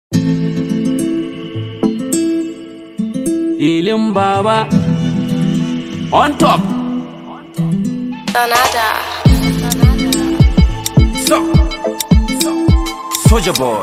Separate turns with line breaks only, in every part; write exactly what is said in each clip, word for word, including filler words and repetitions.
Ilin Baba on top.
Sonata.
So, so, Soulja Boy.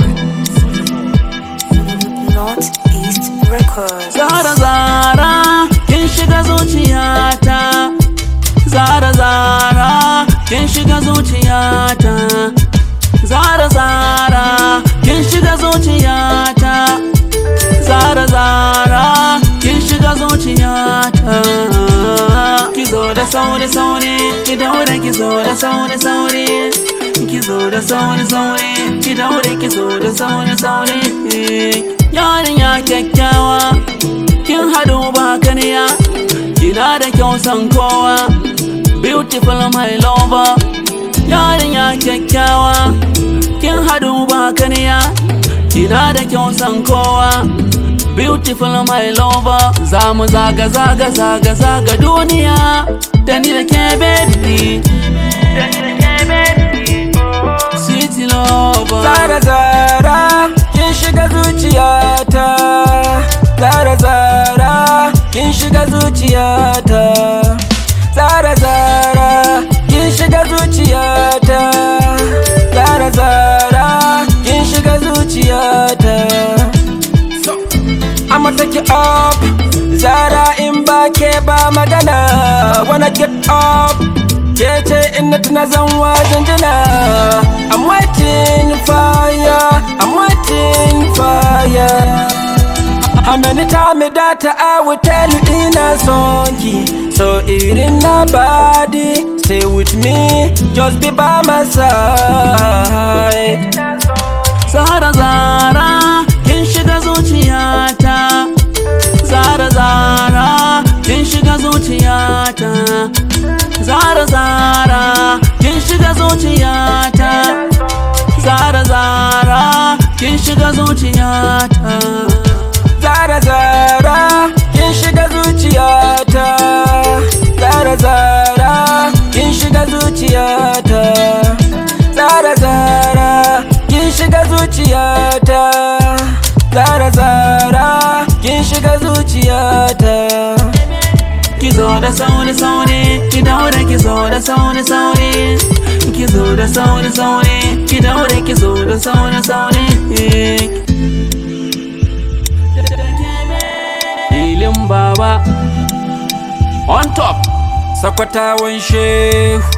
Northeast Records.
Zara Zara, kin shiga zuciyata. Zara Zara, kin shiga zuciyata. Zara Zara, kin shiga zuciyata. Zara Zara, kin shiga zuciyata. Ki zo da sauri sauri, ki daure ki zo da sauri sauri. Ki zo da sauri sauri, ki daure ki zo da sauri sauri. Yarinya kyakkyawa, kin hadu ba kaniya. Kina da kyau san kowa, beautiful my lover. Yarinya kyakkyawa, kin hadu ba kaniya. Kina da kyau san kowa, beautiful my lover. Za mu zaga zaga zaga zaga duniya, da ni da ke baby, da ni da ke baby, sweet lover.
Zara Zara, kin shiga zuciyata. Zara Zara, kin shiga zuciyata. Zara Zara, kin shiga zuciyata. Zara Zara, kin shiga zuciyata. I'ma take you up, Zara in ba ke ba magana. Wanna get up, kece in na tuna zan wajen jina. I'm waiting for ya, I'm waiting for ya. How many times that I will tell you in a song? So irin na body, stay with me, just be by my side.
Zara Zara, kin shiga zuciyata. Zara Zara, kin shiga zuciyata. Zara Zara, kin shiga zuciyata. Zara Zara, kin shiga zuciyata.
Zara Zara, kin shiga zuciyata. Zara Zara, kin shiga zuciyata. Zara Zara, kin shiga zuciyata. Zara Zara, kin shiga zuciyata.
Ki zo da sauri sauri, ki daure ki zo da sauri sauri. Ki zo da sauri sauri, ki daure ki zo da sauri sauri. Ilin Baba on top.
Sakwatawan Shehu.